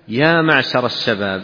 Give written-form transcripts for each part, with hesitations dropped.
يا معشر الشباب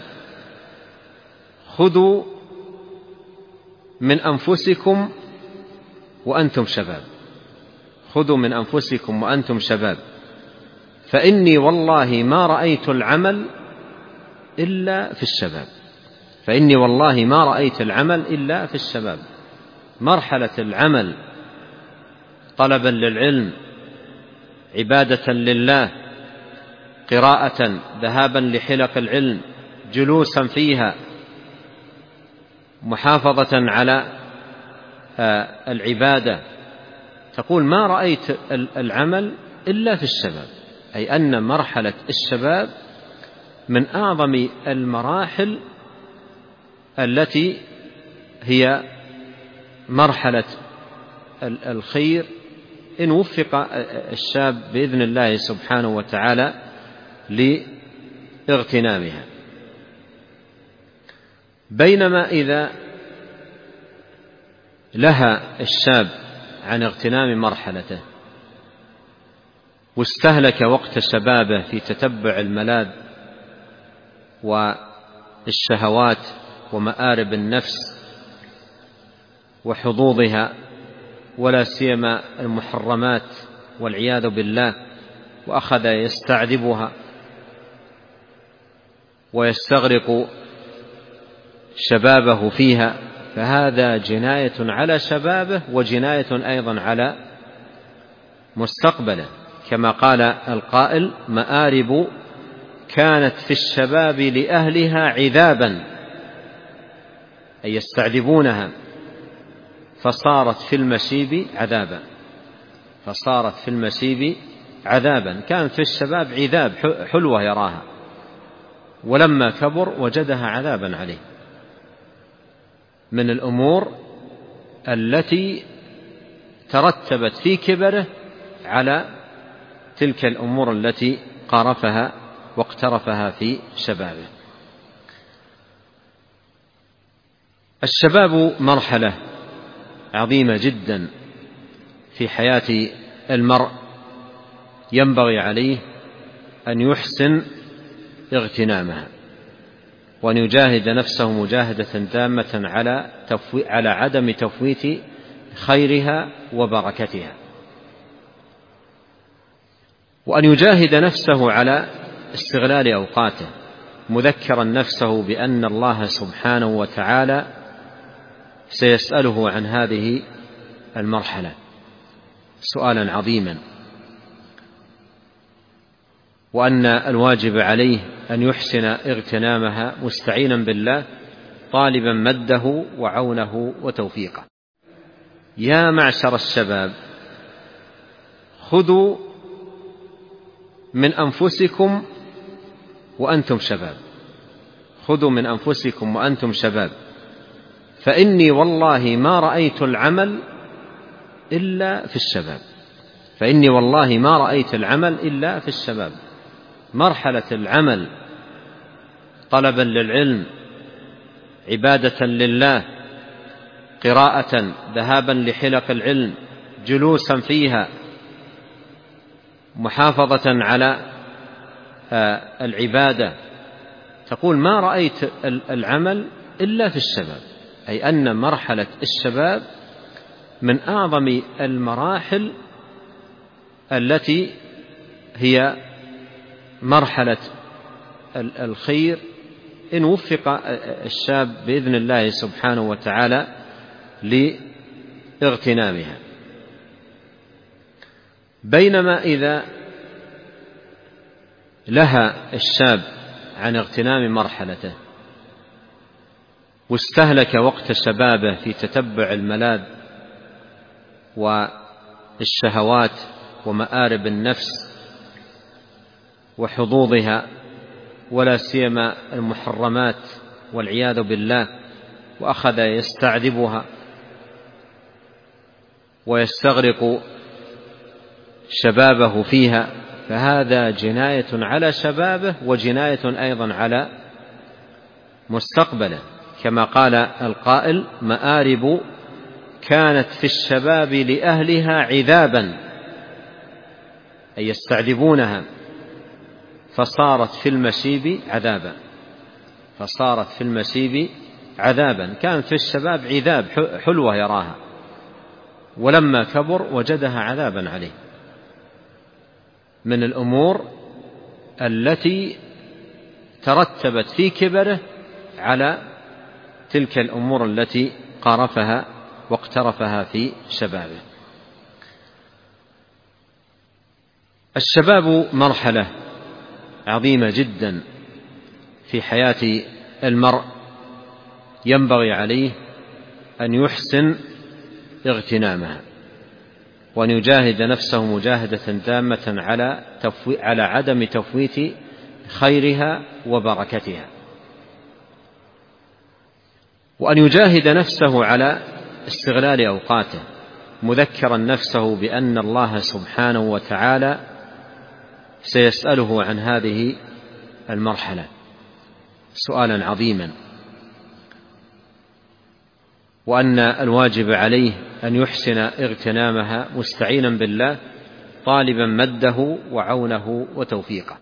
خذوا من أنفسكم وأنتم شباب، خذوا من أنفسكم وأنتم شباب، فإني والله ما رأيت العمل إلا في الشباب، فإني والله ما رأيت العمل إلا في الشباب. مرحلة العمل طلبا للعلم، عبادة لله، قراءة، ذهابا لحلق العلم، جلوسا فيها، محافظة على العبادة، تقول ما رأيت العمل إلا في الشباب، أي أن مرحلة الشباب من أعظم المراحل التي هي مرحلة الخير إن وفق الشاب بإذن الله سبحانه وتعالى لاغتنامها. بينما إذا لهى الشاب عن اغتنام مرحلته واستهلك وقت شبابه في تتبع الملاذ والشهوات ومآرب النفس وحظوظها، ولا سيما المحرمات والعياذ بالله، وأخذ يستعذبها ويستغرق شبابه فيها، فهذا جناية على شبابه وجناية أيضا على مستقبله، كما قال القائل: مآرب كانت في الشباب لأهلها عذابا، أي يستعذبونها، فصارت في المشيب عذابا، فصارت في المشيب عذابا. كانت في الشباب عذاب، حلوة يراها، ولما كبر وجدها عذابا عليه، من الأمور التي ترتبت في كبره على تلك الأمور التي قارفها واقترفها في شبابه. الشباب مرحلة عظيمة جدا في حياة المرء، ينبغي عليه أن يحسن اغتنامها، وأن يجاهد نفسه مجاهدة تامة على عدم تفويت خيرها وبركتها، وأن يجاهد نفسه على استغلال أوقاته، مذكرا نفسه بأن الله سبحانه وتعالى سيسأله عن هذه المرحلة سؤالا عظيما، وأن الواجب عليه أن يحسن اغتنامها مستعينا بالله، طالبا مده وعونه وتوفيقه. يا معشر الشباب خذوا من أنفسكم وأنتم شباب، خذوا من أنفسكم وأنتم شباب، فإني والله ما رأيت العمل إلا في الشباب، فإني والله ما رأيت العمل إلا في الشباب. مرحلة العمل طلبا للعلم، عبادة لله، قراءة، ذهابا لحلق العلم، جلوسا فيها، محافظة على العبادة، تقول ما رأيت العمل إلا في الشباب، أي أن مرحلة الشباب من أعظم المراحل التي هي مرحلة الخير إن وفق الشاب بإذن الله سبحانه وتعالى لاغتنامها. بينما إذا لهى الشاب عن اغتنام مرحلته واستهلك وقت شبابه في تتبع الملاذ والشهوات ومآرب النفس وحظوظها، ولا سيما المحرمات والعياذ بالله، وأخذ يستعذبها ويستغرق شبابه فيها، فهذا جناية على شبابه وجناية أيضا على مستقبله، كما قال القائل: مآرب كانت في الشباب لأهلها عذابا، أي يستعذبونها، فصارت في المشيب عذابا. كانت في الشباب عذاب حلوة يراها، ولما كبر وجدها عذابا عليه، من الأمور التي ترتبت في كبره على تلك الأمور التي قارفها واقترفها في شبابه. الشباب مرحلة عظيمة جدا في حياة المرء، ينبغي عليه أن يحسن اغتنامها، وأن يجاهد نفسه مجاهدة تامة على عدم تفويت خيرها وبركتها، وأن يجاهد نفسه على استغلال أوقاته، مذكرا نفسه بأن الله سبحانه وتعالى سيسأله عن هذه المرحلة سؤالا عظيما، وأن الواجب عليه أن يحسن اغتنامها مستعينا بالله، طالبا مده وعونه وتوفيقه.